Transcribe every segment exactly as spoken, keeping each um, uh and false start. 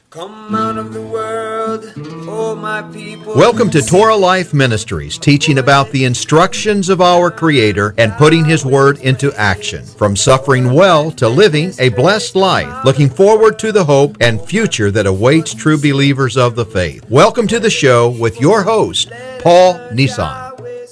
Come out of the world, oh my people. Welcome to Torah Life Ministries, teaching about the instructions of our Creator and putting His Word into action. From suffering well to living a blessed life, looking forward to the hope and future that awaits true believers of the faith. Welcome to the show with your host, Paul Nissan.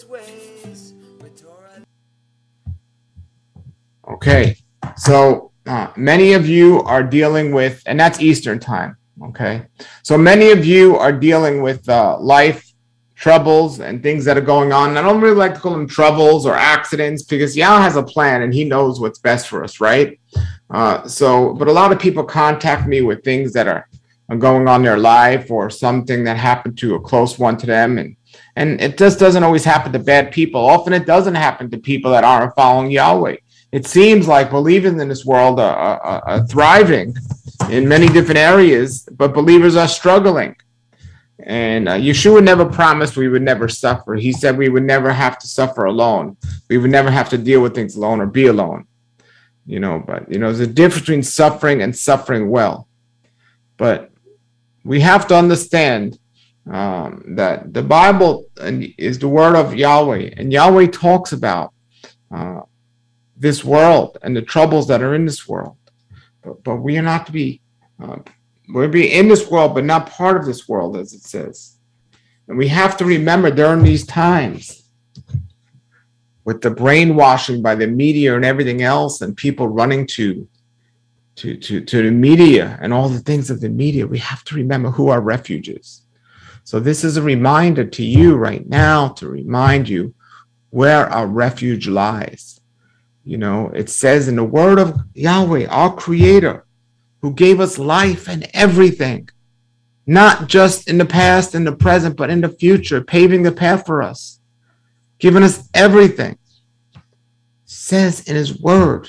Okay, so uh, many of you are dealing with, and that's Eastern time, okay? So many of you are dealing with uh, life troubles and things that are going on. I don't really like to call them troubles or accidents because Yah has a plan and He knows what's best for us, right? Uh, so, but a lot of people contact me with things that are, are going on in their life or something that happened to a close one to them. And, and it just doesn't always happen to bad people. Often it doesn't happen to people that aren't following Yahweh. It seems like believers in this world are, are, are thriving in many different areas, but believers are struggling. And uh, Yeshua never promised we would never suffer. He said we would never have to suffer alone. We would never have to deal with things alone or be alone. You know, but, you know, there's a difference between suffering and suffering well. But we have to understand um, that the Bible is the word of Yahweh. And Yahweh talks about uh, this world and the troubles that are in this world. But, but we are not to be, uh, we're to be in this world, but not part of this world, as it says. And we have to remember during these times, with the brainwashing by the media and everything else, and people running to, to, to, to the media and all the things of the media, we have to remember who our refuge is. So this is a reminder to you right now to remind you where our refuge lies. You know, it says in the word of Yahweh, our Creator, who gave us life and everything, not just in the past and the present, but in the future, paving the path for us, giving us everything, says in His word,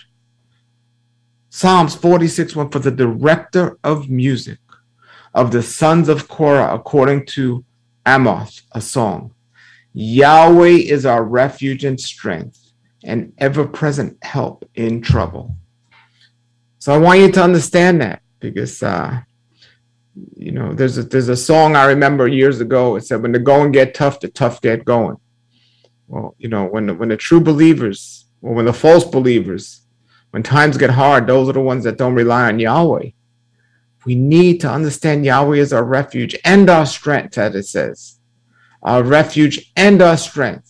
Psalms forty-six one, for the director of music of the sons of Korah, according to Amoth, a song, Yahweh is our refuge and strength, and ever-present help in trouble. So I want you to understand that because, uh, you know, there's a, there's a song I remember years ago. It said, when the going get tough, the tough get going. Well, you know, when the, when the true believers, or when the false believers, when times get hard, those are the ones that don't rely on Yahweh. We need to understand Yahweh is our refuge and our strength, as it says. Our refuge and our strength.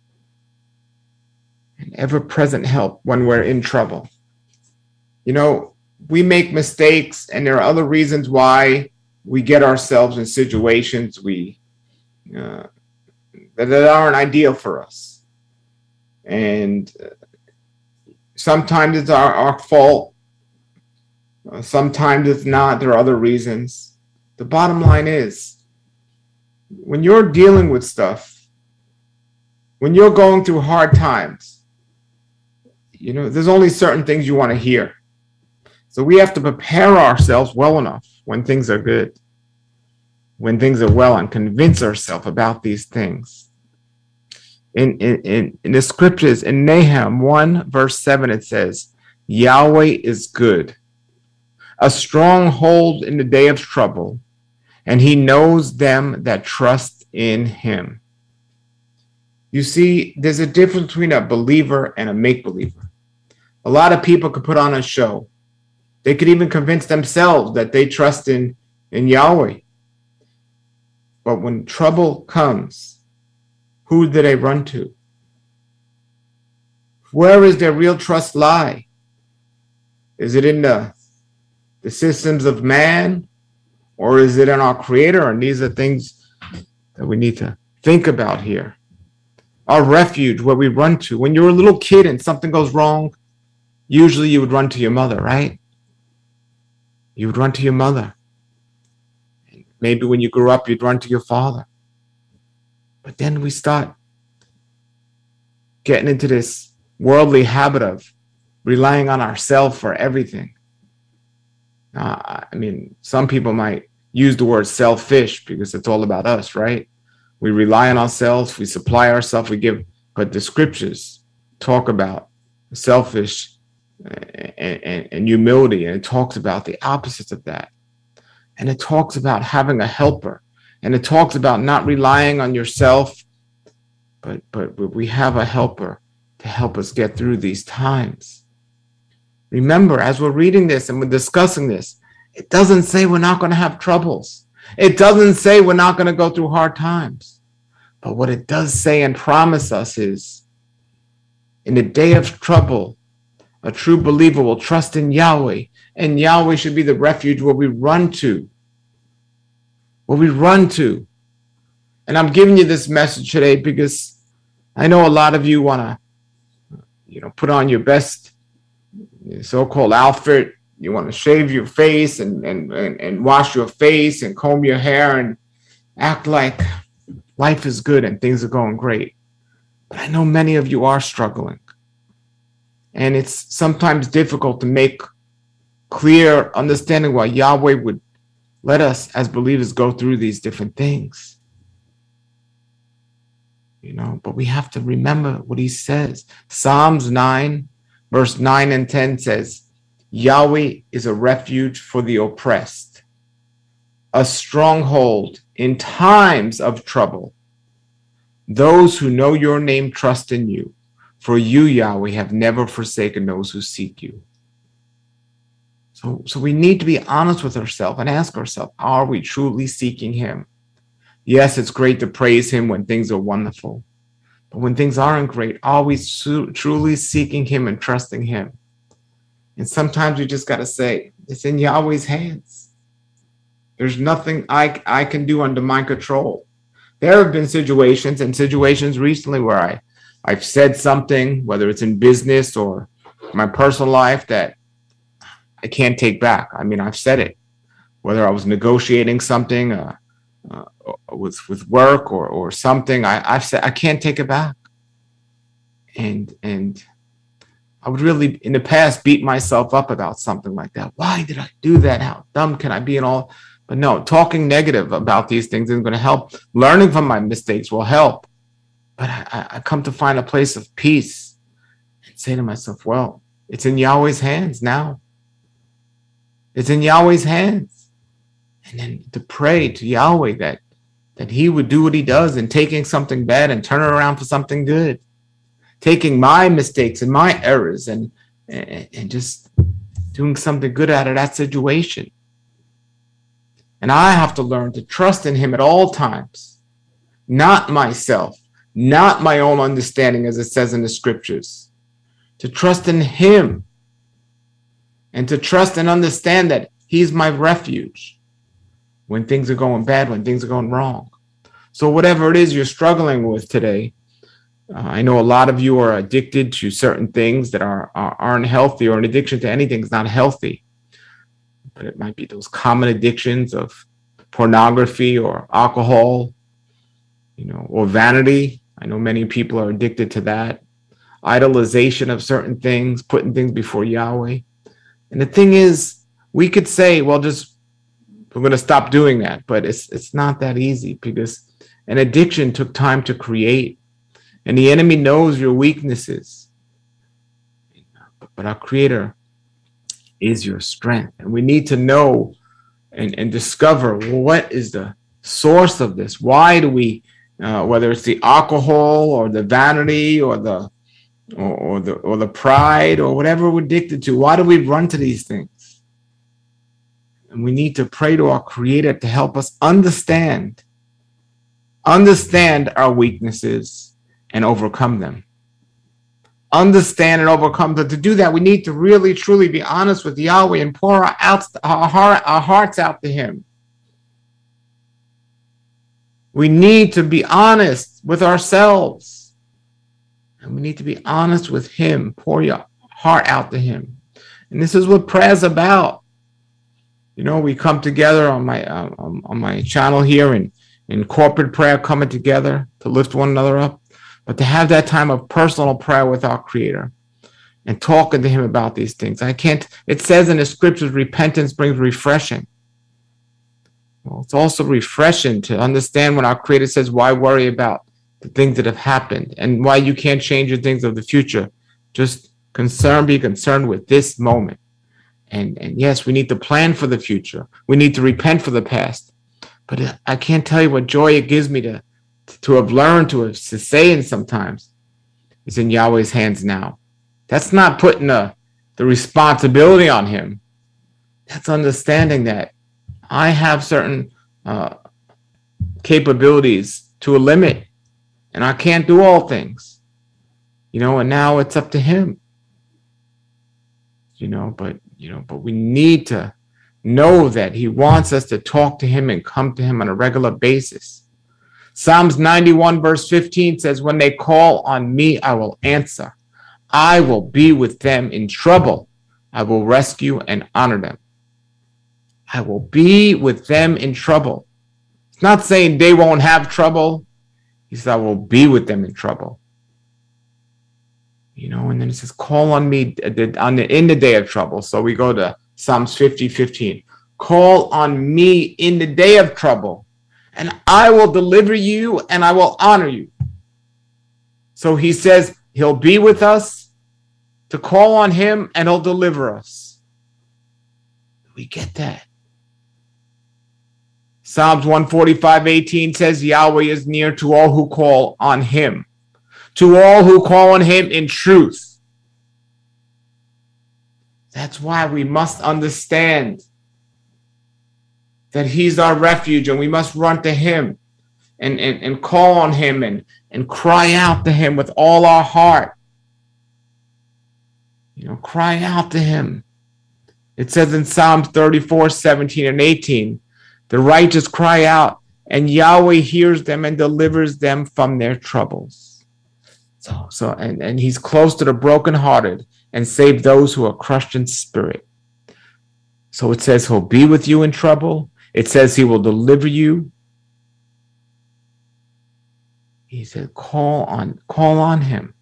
And ever-present help when we're in trouble. You know, we make mistakes, and there are other reasons why we get ourselves in situations we uh, that aren't ideal for us. And uh, sometimes it's our, our fault. Uh, sometimes it's not. There are other reasons. The bottom line is, when you're dealing with stuff, when you're going through hard times, you know, there's only certain things you want to hear. So we have to prepare ourselves well enough when things are good, when things are well, and convince ourselves about these things. In, in, in the scriptures, in Nahum one, verse seven, it says, Yahweh is good, a stronghold in the day of trouble, and He knows them that trust in Him. You see, there's a difference between a believer and a make-believer. A lot of people could put on a show. They could even convince themselves that they trust in, in Yahweh. But when trouble comes, who do they run to? Where is their real trust lie? Is it in the, the systems of man? Or is it in our Creator? And these are things that we need to think about here. Our refuge, where we run to. When you're a little kid and something goes wrong, usually you would run to your mother, right? You would run to your mother. Maybe when you grew up, you'd run to your father. But then we start getting into this worldly habit of relying on ourselves for everything. Uh, I mean, some people might use the word selfish because it's all about us, right? We rely on ourselves, we supply ourselves, we give, but the scriptures talk about selfish and, and, and humility, and it talks about the opposites of that. And it talks about having a helper. And it talks about not relying on yourself, but, but, but we have a helper to help us get through these times. Remember, as we're reading this and we're discussing this, it doesn't say we're not going to have troubles. It doesn't say we're not going to go through hard times. But what it does say and promise us is, in the day of trouble, a true believer will trust in Yahweh, and Yahweh should be the refuge where we run to. Where we run to. And I'm giving you this message today because I know a lot of you want to, you know, put on your best so-called outfit. You want to shave your face and, and, and, and wash your face and comb your hair and act like life is good and things are going great. But I know many of you are struggling. And it's sometimes difficult to make clear understanding why Yahweh would let us as believers go through these different things. You know, but we have to remember what he says. Psalms nine, verse nine and ten says, Yahweh is a refuge for the oppressed, a stronghold in times of trouble. Those who know your name trust in you, for you, Yahweh, have never forsaken those who seek you. So, so we need to be honest with ourselves and ask ourselves, are we truly seeking him? Yes, it's great to praise him when things are wonderful. But when things aren't great, are we su- truly seeking him and trusting him? And sometimes we just got to say, it's in Yahweh's hands. There's nothing I, I can do under my control. There have been situations and situations recently where I, I've said something, whether it's in business or my personal life, that I can't take back. I mean, I've said it, whether I was negotiating something uh, uh, with with work or or something. I, I've said I can't take it back, and and I would really in the past beat myself up about something like that. Why did I do that? How dumb can I be? And all, but no, talking negative about these things isn't going to help. Learning from my mistakes will help, but I, I come to find a place of peace and say to myself, well, it's in Yahweh's hands now. It's in Yahweh's hands. And then to pray to Yahweh that, that he would do what he does in taking something bad and turn it around for something good. Taking my mistakes and my errors and, and, and just doing something good out of that situation. And I have to learn to trust in him at all times. Not myself, not my own understanding as it says in the scriptures. To trust in him. And to trust and understand that he's my refuge when things are going bad, when things are going wrong. So whatever it is you're struggling with today, uh, I know a lot of you are addicted to certain things that are, are aren't healthy, or an addiction to anything is not healthy. But it might be those common addictions of pornography or alcohol, you know, or vanity. I know many people are addicted to that. Idolization of certain things, putting things before Yahweh. And the thing is, we could say, well, just we're going to stop doing that. But it's it's not that easy, because an addiction took time to create. And the enemy knows your weaknesses. But our Creator is your strength. And we need to know and, and discover, well, what is the source of this? Why do we, uh, whether it's the alcohol or the vanity or the Or, or the or the pride or whatever we're addicted to, why do we run to these things? And we need to pray to our Creator to help us understand, understand our weaknesses and overcome them. Understand and overcome them. To do that, we need to really, truly be honest with Yahweh and pour our, out, our, heart, our hearts out to him. We need to be honest with ourselves. And we need to be honest with him. Pour your heart out to him. And this is what prayer is about. You know, we come together on my uh, on my channel here in, in corporate prayer, coming together to lift one another up. But to have that time of personal prayer with our Creator and talking to him about these things. I can't, it says in the scriptures, repentance brings refreshing. Well, it's also refreshing to understand when our Creator says, why worry about the things that have happened, and why you can't change the things of the future. Just concern, be concerned with this moment And, and yes, we need to plan for the future. We need to repent for the past. But I can't tell you what joy it gives me to, to have learned to, have, to say it sometimes. It's in Yahweh's hands now. That's not putting a, the responsibility on him. That's understanding that I have certain uh, capabilities to a limit, and I can't do all things. You know, and now it's up to him. You know, but you know, but we need to know that he wants us to talk to him and come to him on a regular basis. Psalms ninety-one verse fifteen says, when they call on me, I will answer. I will be with them in trouble. I will rescue and honor them. I will be with them in trouble. It's not saying they won't have trouble. He says, I will be with them in trouble. You know, and then it says, call on me on the, in the day of trouble. So we go to Psalms fifty fifteen. Call on me in the day of trouble, and I will deliver you and I will honor you. So he says he'll be with us to call on him and he'll deliver us. We get that. Psalms one forty-five eighteen says Yahweh is near to all who call on him, to all who call on him in truth. That's why we must understand that he's our refuge, and we must run to him and, and, and call on him and, and cry out to him with all our heart. You know, cry out to him. It says in Psalms thirty-four, seventeen and eighteen, the righteous cry out, and Yahweh hears them and delivers them from their troubles. So, so and, and he's close to the brokenhearted and save those who are crushed in spirit. So it says he'll be with you in trouble. It says he will deliver you. He said, call on, call on him.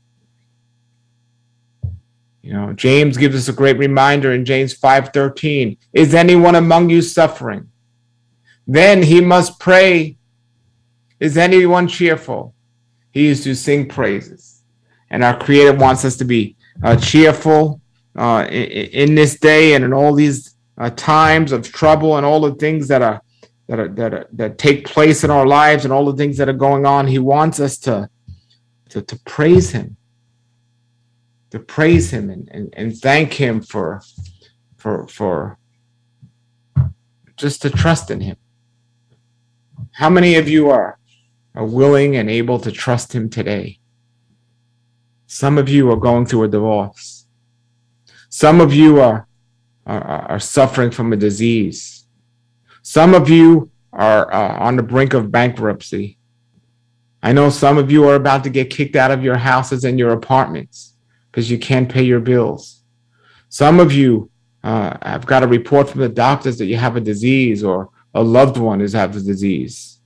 You know, James gives us a great reminder in James five thirteen. Is anyone among you suffering? Then he must pray. Is anyone cheerful? He is to sing praises. And our Creator wants us to be uh, cheerful uh, in, in this day and in all these uh, times of trouble and all the things that are that are, that are, that take place in our lives and all the things that are going on. He wants us to to, to praise him, to praise him and, and, and thank him for for for just to trust in him. How many of you are are willing and able to trust him today? Some of you are going through a divorce. Some of you are, are, are suffering from a disease. Some of you are uh, on the brink of bankruptcy. I know some of you are about to get kicked out of your houses and your apartments because you can't pay your bills. Some of you uh, have got a report from the doctors that you have a disease or a loved one is have the disease.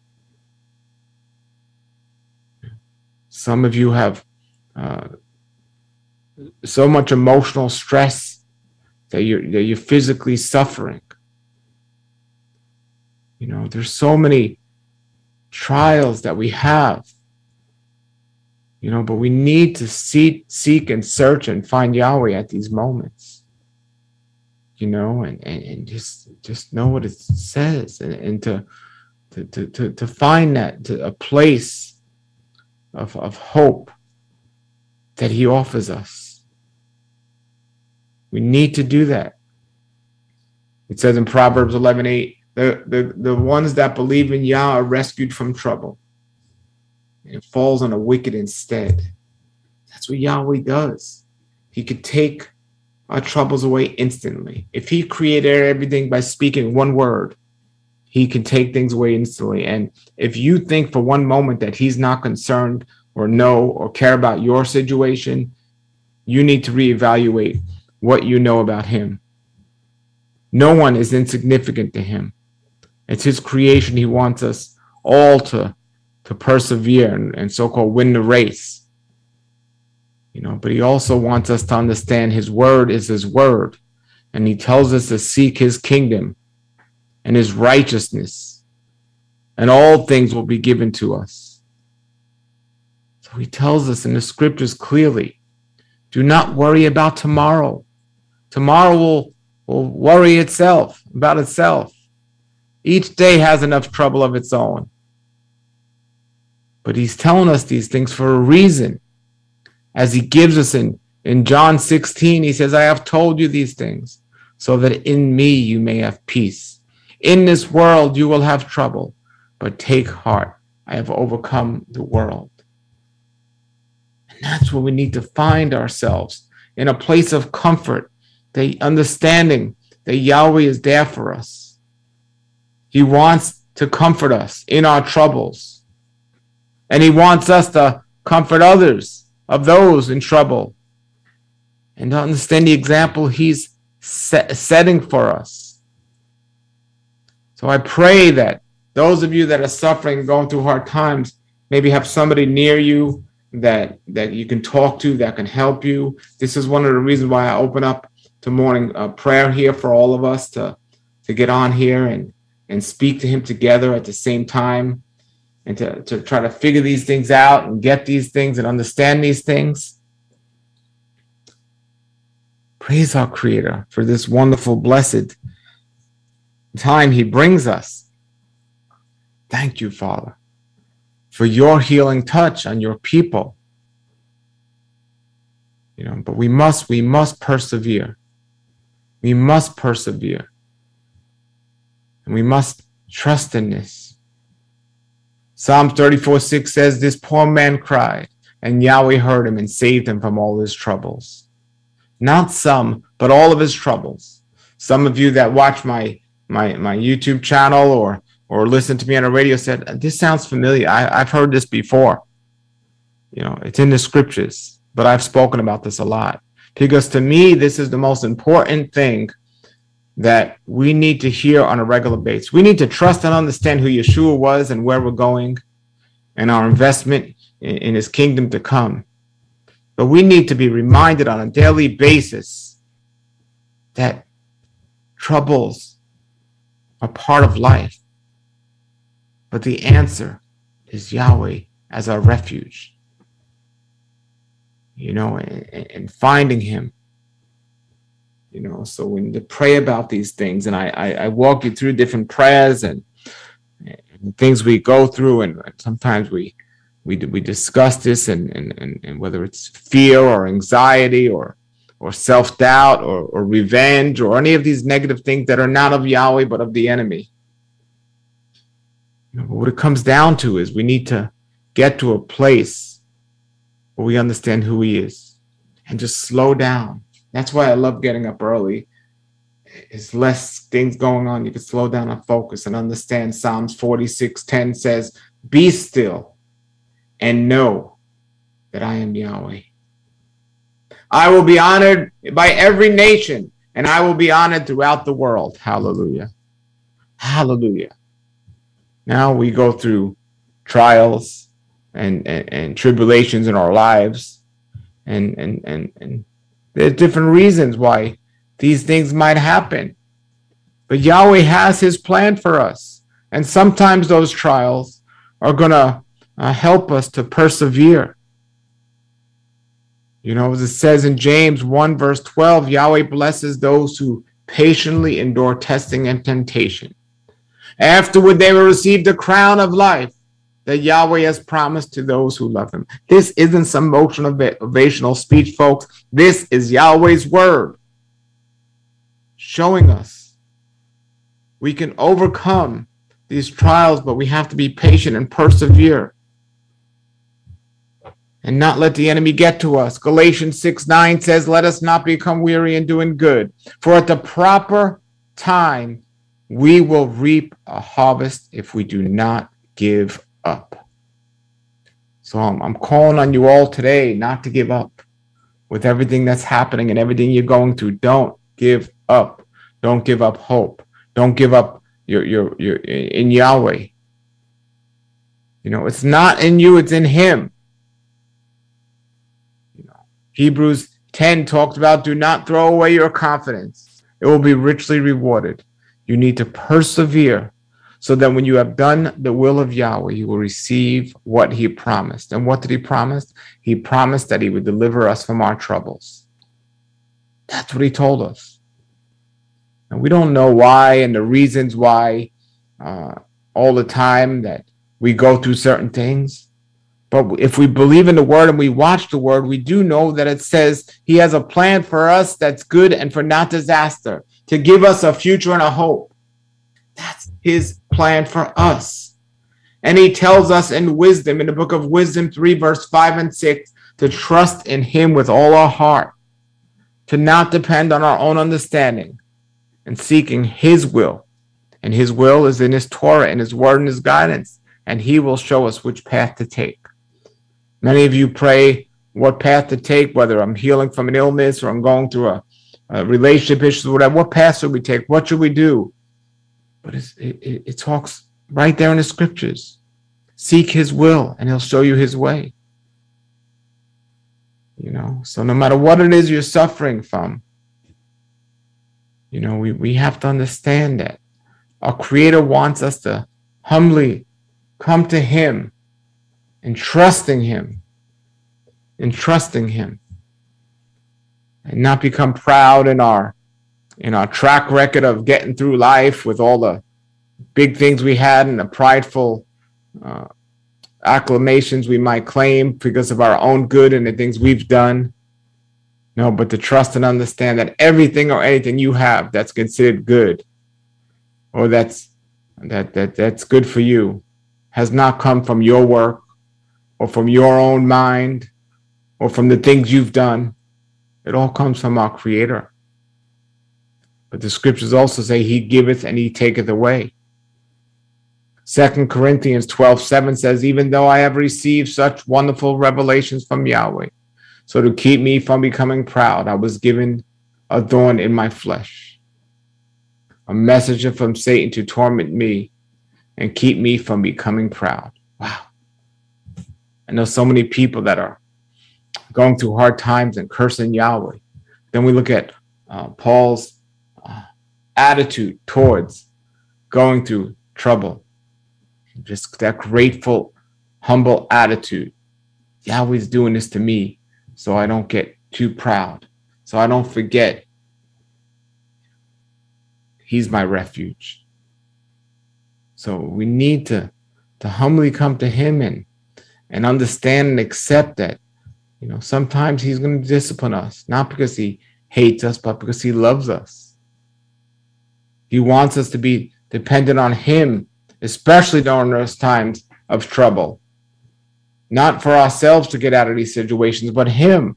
Some of you have uh, so much emotional stress that you're that you're physically suffering. You know, there's so many trials that we have. You know, but we need to seek, seek and search and find Yahweh at these moments. You know, and, and, and just just know what it says, and, and to, to to to to find that to a place of of hope that he offers us. We need to do that. It says in Proverbs eleven eight, the, the, the ones that believe in Yah are rescued from trouble. And it falls on the wicked instead. That's what Yahweh does. He could take our troubles away instantly. If he created everything by speaking one word, he can take things away instantly. And if you think for one moment that he's not concerned or know or care about your situation, you need to reevaluate what you know about him. No one is insignificant to him. It's his creation. He wants us all to, to persevere and, and so-called win the race. You know, but he also wants us to understand his word is his word. And he tells us to seek his kingdom and his righteousness, and all things will be given to us. So he tells us in the scriptures clearly, do not worry about tomorrow. Tomorrow will, will worry itself about itself. Each day has enough trouble of its own. But he's telling us these things for a reason. As he gives us in, in John sixteen, he says, I have told you these things so that in me you may have peace. In this world you will have trouble, but take heart. I have overcome the world. And that's where we need to find ourselves, in a place of comfort, the understanding that Yahweh is there for us. He wants to comfort us in our troubles. And he wants us to comfort others of those in trouble. And to understand the example he's set, setting for us. So I pray that those of you that are suffering, going through hard times, maybe have somebody near you that, that you can talk to, that can help you. This is one of the reasons why I open up to morning uh, prayer here for all of us to, to get on here and, and speak to him together at the same time, and to, to try to figure these things out and get these things and understand these things. Praise our Creator for this wonderful, blessed time he brings us. Thank you, Father, for your healing touch on your people. You know, but we must, we must persevere. We must persevere. And we must trust in this. Psalm thirty-four six says, this poor man cried, and Yahweh heard him and saved him from all his troubles. Not some, but all of his troubles. Some of you that watch my my my YouTube channel or or listen to me on the radio said, this sounds familiar. I, I've heard this before. You know, it's in the scriptures, but I've spoken about this a lot. Because to me, this is the most important thing that we need to hear on a regular basis. We need to trust and understand who Yeshua was and where we're going and our investment in, in his kingdom to come. But we need to be reminded on a daily basis that troubles are part of life. But the answer is Yahweh as our refuge. You know, and, and finding him. You know, so we need to pray about these things. And I, I, I walk you through different prayers and, and things we go through. And sometimes we we we discuss this and, and, and, and whether it's fear or anxiety or or self-doubt or, or revenge or any of these negative things that are not of Yahweh but of the enemy. You know, what it comes down to is we need to get to a place where we understand who he is and just slow down. That's why I love getting up early. There's less things going on. You can slow down and focus and understand. Psalms forty-six ten says, be still and know that I am Yahweh. I will be honored by every nation, and I will be honored throughout the world. Hallelujah. Hallelujah. Now we go through trials and, and, and tribulations in our lives, and and and and there's different reasons why these things might happen. But Yahweh has his plan for us. And sometimes those trials are going to uh, help us to persevere. You know, as it says in James one, verse twelve, Yahweh blesses those who patiently endure testing and temptation. Afterward, they will receive the crown of life that Yahweh has promised to those who love him. This isn't some motivational speech, folks. This is Yahweh's word showing us we can overcome these trials, but we have to be patient and persevere and not let the enemy get to us. Galatians six nine says, let us not become weary in doing good, for at the proper time we will reap a harvest if we do not give up. So I'm, I'm calling on you all today not to give up with everything that's happening and everything you're going through. Don't give up. Don't give up hope. Don't give up your your your in Yahweh. You know, it's not in you, it's in him. You know, Hebrews ten talks about do not throw away your confidence. It will be richly rewarded. You need to persevere so that when you have done the will of Yahweh, you will receive what he promised. And what did he promise? He promised that he would deliver us from our troubles. That's what he told us. And we don't know why and the reasons why uh, all the time that we go through certain things. But if we believe in the word and we watch the word, we do know that it says he has a plan for us that's good and for not disaster, to give us a future and a hope. That's his plan for us. And he tells us in wisdom, in the book of Wisdom three, verse five and six, to trust in him with all our heart, to not depend on our own understanding, and seeking his will. And his will is in his Torah and his word and his guidance. And he will show us which path to take. Many of you pray what path to take, whether I'm healing from an illness or I'm going through a, a relationship issue, whatever. What path should we take? What should we do? But it's, it, it, it talks right there in the scriptures. Seek his will and he'll show you his way. You know, so no matter what it is you're suffering from, you know, we, we have to understand that our Creator wants us to humbly come to him and trusting him, and trusting him, and not become proud in our in our track record of getting through life with all the big things we had and the prideful uh, acclamations we might claim because of our own good and the things we've done. No, but to trust and understand that everything or anything you have that's considered good, or that's that that that's good for you, has not come from your work or from your own mind or from the things you've done. It all comes from our Creator. But the scriptures also say he giveth and he taketh away. Second Corinthians twelve seven says, even though I have received such wonderful revelations from Yahweh, so to keep me from becoming proud, I was given a thorn in my flesh, a messenger from Satan to torment me and keep me from becoming proud. Wow. I know so many people that are going through hard times and cursing Yahweh. Then we look at uh, Paul's uh, attitude towards going through trouble. Just that grateful, humble attitude. Yahweh's doing this to me so I don't get too proud, so I don't forget he's my refuge. So we need to, to humbly come to him and, and understand and accept that, you know, sometimes he's going to discipline us, not because he hates us, but because he loves us. He wants us to be dependent on him, especially during those times of trouble. Not for ourselves to get out of these situations, but him.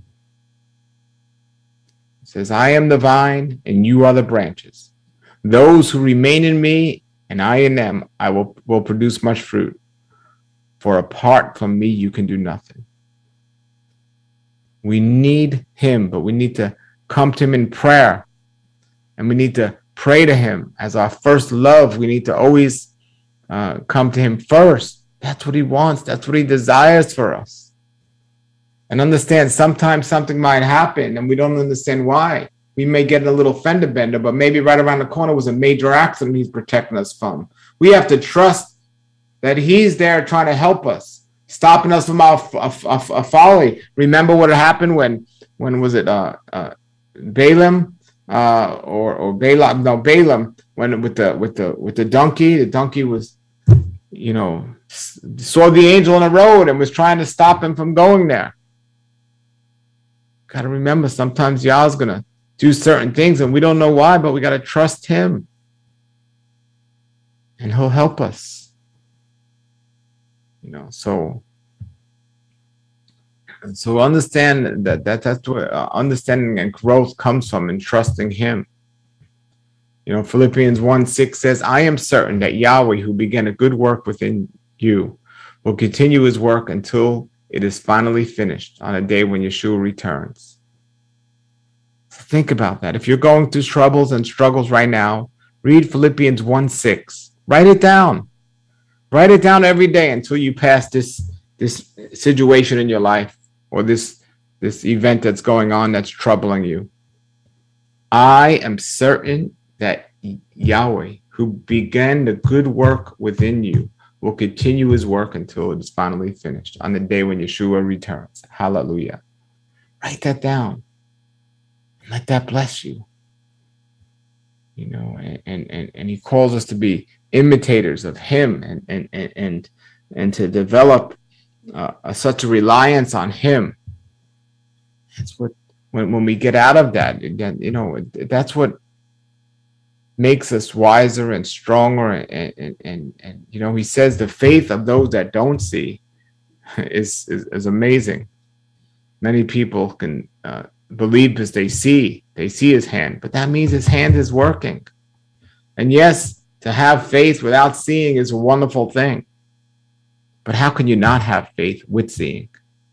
He says, I am the vine and you are the branches. Those who remain in me and I in them, I will, will produce much fruit. For apart from me, you can do nothing. We need him, but we need to come to him in prayer. And we need to pray to him as our first love. We need to always uh, come to him first. That's what he wants. That's what he desires for us. And understand, sometimes something might happen and we don't understand why. We may get a little fender bender, but maybe right around the corner was a major accident he's protecting us from. We have to trust that he's there trying to help us, stopping us from our, our, our, our folly. Remember what happened when, when was it, uh, uh, Balaam uh, or or Balaam? No, Balaam. When with the with the with the donkey, the donkey was, you know, saw the angel on the road and was trying to stop him from going there. Got to remember, sometimes Yah's gonna do certain things and we don't know why, but we got to trust him, and he'll help us. You know, so so understand that, that that's where uh, understanding and growth comes from, and trusting him. You know, Philippians one six says, I am certain that Yahweh, who began a good work within you, will continue his work until it is finally finished on a day when Yeshua returns. So think about that. If you're going through troubles and struggles right now, read Philippians one six. Write it down. Write it down every day until you pass this, this situation in your life, or this, this event that's going on that's troubling you. I am certain that Yahweh, who began the good work within you, will continue his work until it is finally finished on the day when Yeshua returns. Hallelujah. Write that down. Let that bless you. you know, and and and he calls us to be imitators of him, and and and and, and to develop uh, a, such a reliance on him. That's what when when we get out of that, again, you know, that's what makes us wiser and stronger. And and and, and you know, he says the faith of those that don't see is is, is amazing. Many people can uh, believe because they see they see his hand, but that means his hand is working. And yes, to have faith without seeing is a wonderful thing. But how can you not have faith with seeing?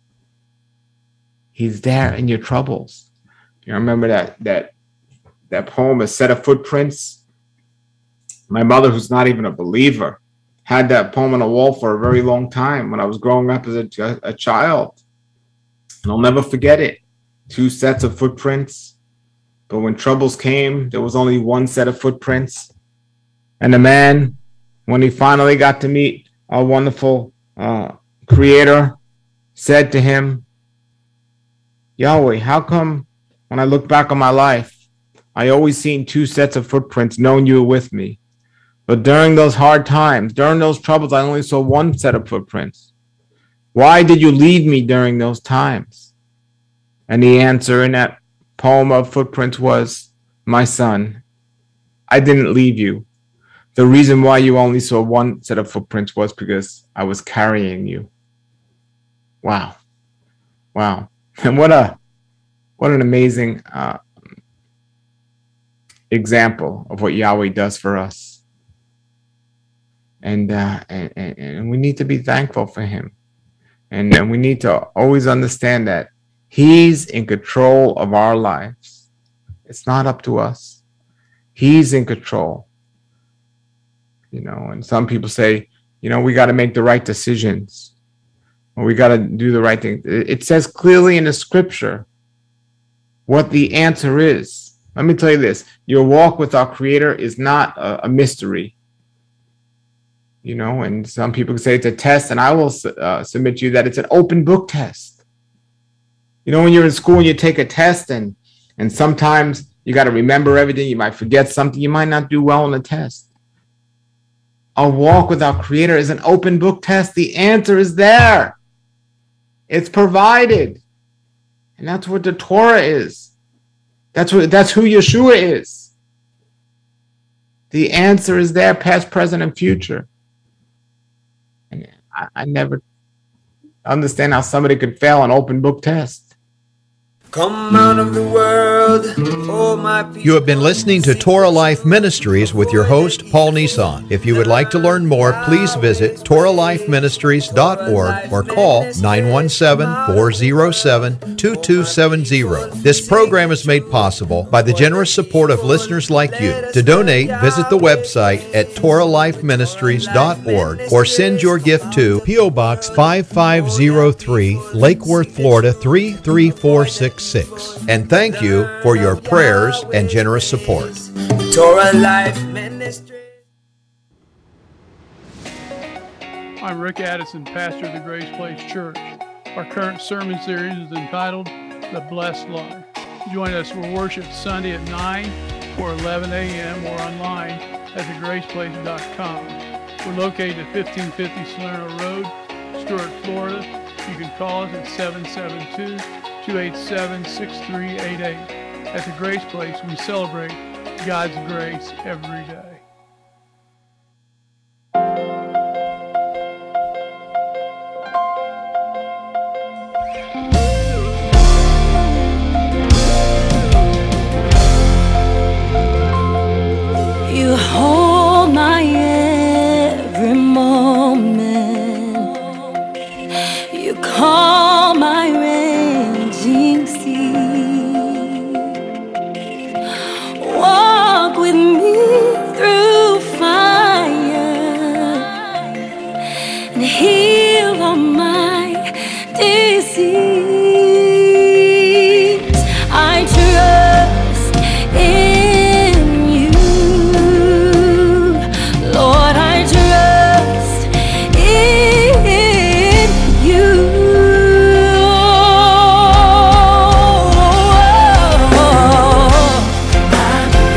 He's there in your troubles. You remember that that that poem, A Set of Footprints? My mother, who's not even a believer, had that poem on a wall for a very long time when I was growing up as a, a child. And I'll never forget it. Two sets of footprints. But when troubles came, there was only one set of footprints. And the man, when he finally got to meet our wonderful uh, creator, said to him, Yahweh, how come when I look back on my life, I always seen two sets of footprints knowing you were with me? But during those hard times, during those troubles, I only saw one set of footprints. Why did you leave me during those times? And the answer in that poem of footprints was, my son, I didn't leave you. The reason why you only saw one set of footprints was because I was carrying you. Wow. Wow. And what a what an amazing uh, example of what Yahweh does for us. And, uh, and, and, and we need to be thankful for him. And, and we need to always understand that he's in control of our lives. It's not up to us. He's in control. You know, and some people say, you know, we got to make the right decisions, or we got to do the right thing. It says clearly in the scripture what the answer is. Let me tell you this. Your walk with our Creator is not a, a mystery. You know, and some people say it's a test, and I will uh, submit to you that it's an open book test. You know, when you're in school and you take a test, and and sometimes you got to remember everything. You might forget something. You might not do well on the test. Our walk with our Creator is an open book test. The answer is there. It's provided. And that's what the Torah is. That's what that's who Yeshua is. The answer is there, past, present, and future. And I, I never understand how somebody could fail an open book test. Come out of the world, oh my people. You have been listening to Torah Life Ministries with your host, Paul Nissan. If you would like to learn more, please visit torah life ministries dot org or call nine one seven, four oh seven, two two seven zero. This program is made possible by the generous support of listeners like you. To donate, visit the website at torah life ministries dot org or send your gift to P O Box five five zero three, Lake Worth, Florida three three four six six. And thank you for your prayers and generous support. Torah Life Ministry. I'm Rick Addison, pastor of the Grace Place Church. Our current sermon series is entitled The Blessed Life. Join us for worship Sunday at nine or eleven a.m. or online at the grace place dot com. We're located at fifteen fifty Salerno Road, Stuart, Florida. You can call us at seven seven two, two eight seven, six three eight eight. At the Grace Place, we celebrate God's grace every day.